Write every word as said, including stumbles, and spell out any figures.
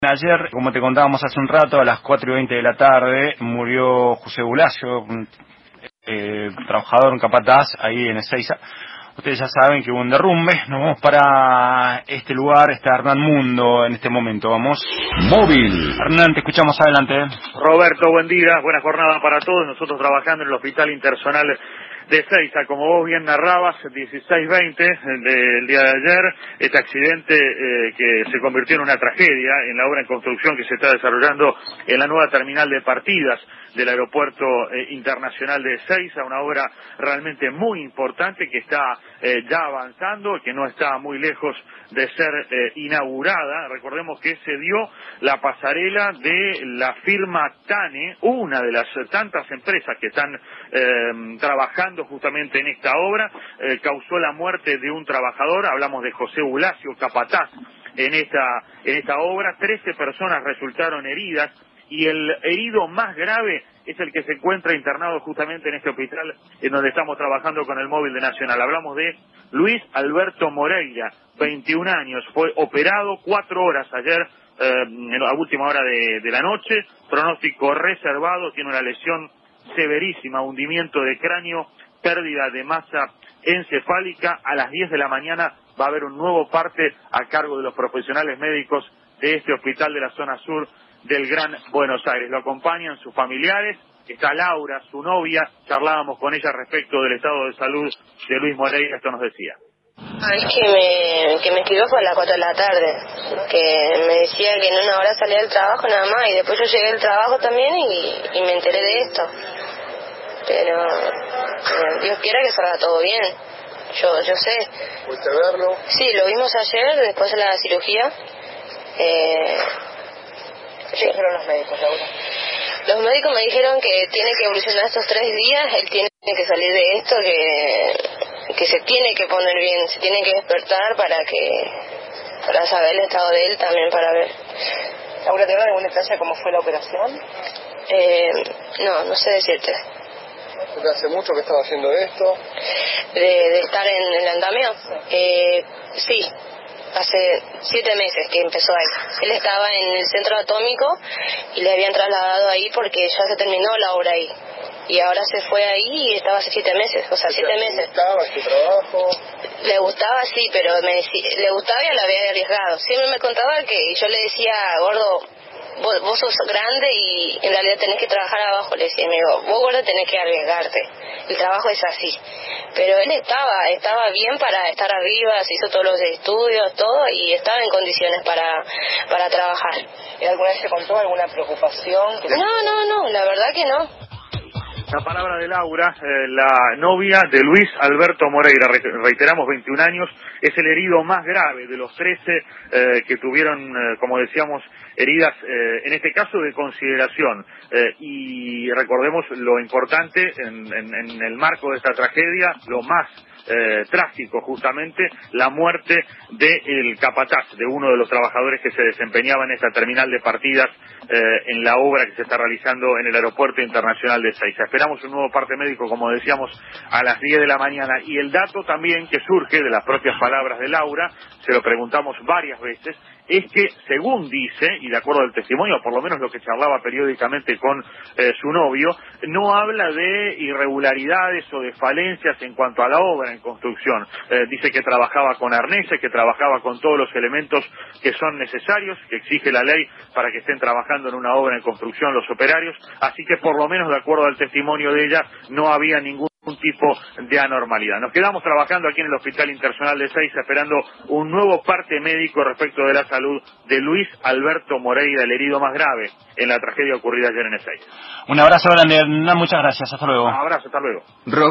Ayer, como te contábamos hace un rato, a las cuatro y veinte de la tarde, murió José Bulacio, un eh, trabajador, un capataz, ahí en Ezeiza. Ustedes ya saben que hubo un derrumbe. Nos vamos para este lugar, está Hernán Mundo en este momento. Vamos. Móvil. Hernán, te escuchamos, adelante. Roberto, buen día, buena jornada para todos. Nosotros trabajando en el Hospital Interzonal de Ezeiza, como vos bien narrabas, dieciséis veinte del día de ayer, este accidente eh, que se convirtió en una tragedia en la obra en construcción que se está desarrollando en la nueva terminal de partidas del aeropuerto eh, internacional de Ezeiza, una obra realmente muy importante que está eh, ya avanzando y que no está muy lejos de ser eh, inaugurada. Recordemos que se dio la pasarela de la firma TANE, una de las tantas empresas que están eh, trabajando justamente en esta obra, eh, causó la muerte de un trabajador. Hablamos de José Bulacio, capataz en esta, en esta obra. trece personas resultaron heridas y el herido más grave es el que se encuentra internado justamente en este hospital en donde estamos trabajando con el móvil de Nacional. Hablamos de Luis Alberto Moreira, veintiún años, fue operado cuatro horas ayer, eh, en la última hora de, de la noche, pronóstico reservado, tiene una lesión severísima, hundimiento de cráneo, pérdida de masa encefálica. A las diez de la mañana va a haber un nuevo parte a cargo de los profesionales médicos de este hospital de la zona sur del Gran Buenos Aires. Lo acompañan sus familiares, está Laura, su novia, charlábamos con ella respecto del estado de salud de Luis Moreira. Esto nos decía. Es que me, que me escribió fue a las cuatro de la tarde, que me decía que en una hora salía del trabajo nada más, y después yo llegué del trabajo también y, y me enteré de esto. Pero eh, Dios quiera que salga todo bien, yo yo sé. ¿Fuiste a verlo? Sí, lo vimos ayer, después de la cirugía. Eh, ¿Qué dijeron los médicos, Laura? Los médicos me dijeron que tiene que evolucionar estos tres días, él tiene que salir de esto, que, que se tiene que poner bien, se tiene que despertar para que para saber el estado de él también, para ver. ¿Laura, te da algún detalle cómo fue la operación? Eh, no, no sé decirte. ¿Hace mucho que estaba haciendo esto? ¿De, de estar en el andamio? Eh, sí. Hace siete meses que empezó ahí. Él estaba en el centro atómico y le habían trasladado ahí porque ya se terminó la obra ahí. Y ahora se fue ahí y estaba hace siete meses, o sea, o sea siete meses. ¿Le gustaba este trabajo? Le gustaba, sí, pero me decía, le gustaba y lo había arriesgado. Siempre me contaba que yo le decía, gordo, vos, vos sos grande y en realidad tenés que trabajar abajo. Le decía, me digo, vos gordo tenés que arriesgarte. El trabajo es así. Pero él estaba, estaba bien para estar arriba, se hizo todos los estudios, todo, y estaba en condiciones para, para trabajar. ¿Y alguna vez te contó alguna preocupación? No, no, no, la verdad que no. La palabra de Laura, eh, la novia de Luis Alberto Moreira, reiteramos, veintiún años, es el herido más grave de los trece eh, que tuvieron, eh, como decíamos, heridas, eh, en este caso de consideración. Eh, y recordemos lo importante en, en, en el marco de esta tragedia, lo más Eh, trágico justamente, la muerte del capataz, de uno de los trabajadores que se desempeñaba en esta terminal de partidas eh, en la obra que se está realizando en el aeropuerto internacional de Ezeiza. Esperamos un nuevo parte médico, como decíamos, a las diez de la mañana. Y el dato también que surge de las propias palabras de Laura, se lo preguntamos varias veces, es que según dice, y de acuerdo al testimonio, por lo menos lo que charlaba periódicamente con eh, su novio, no habla de irregularidades o de falencias en cuanto a la obra en construcción. Eh, dice que trabajaba con arneses, que trabajaba con todos los elementos que son necesarios, que exige la ley para que estén trabajando en una obra en construcción los operarios, así que por lo menos de acuerdo al testimonio de ella no había ningún un tipo de anormalidad. Nos quedamos trabajando aquí en el Hospital Interzonal de Ezeiza esperando un nuevo parte médico respecto de la salud de Luis Alberto Moreira, el herido más grave en la tragedia ocurrida ayer en Ezeiza. Un abrazo grande, Hernán, muchas gracias, hasta luego. Un abrazo, hasta luego.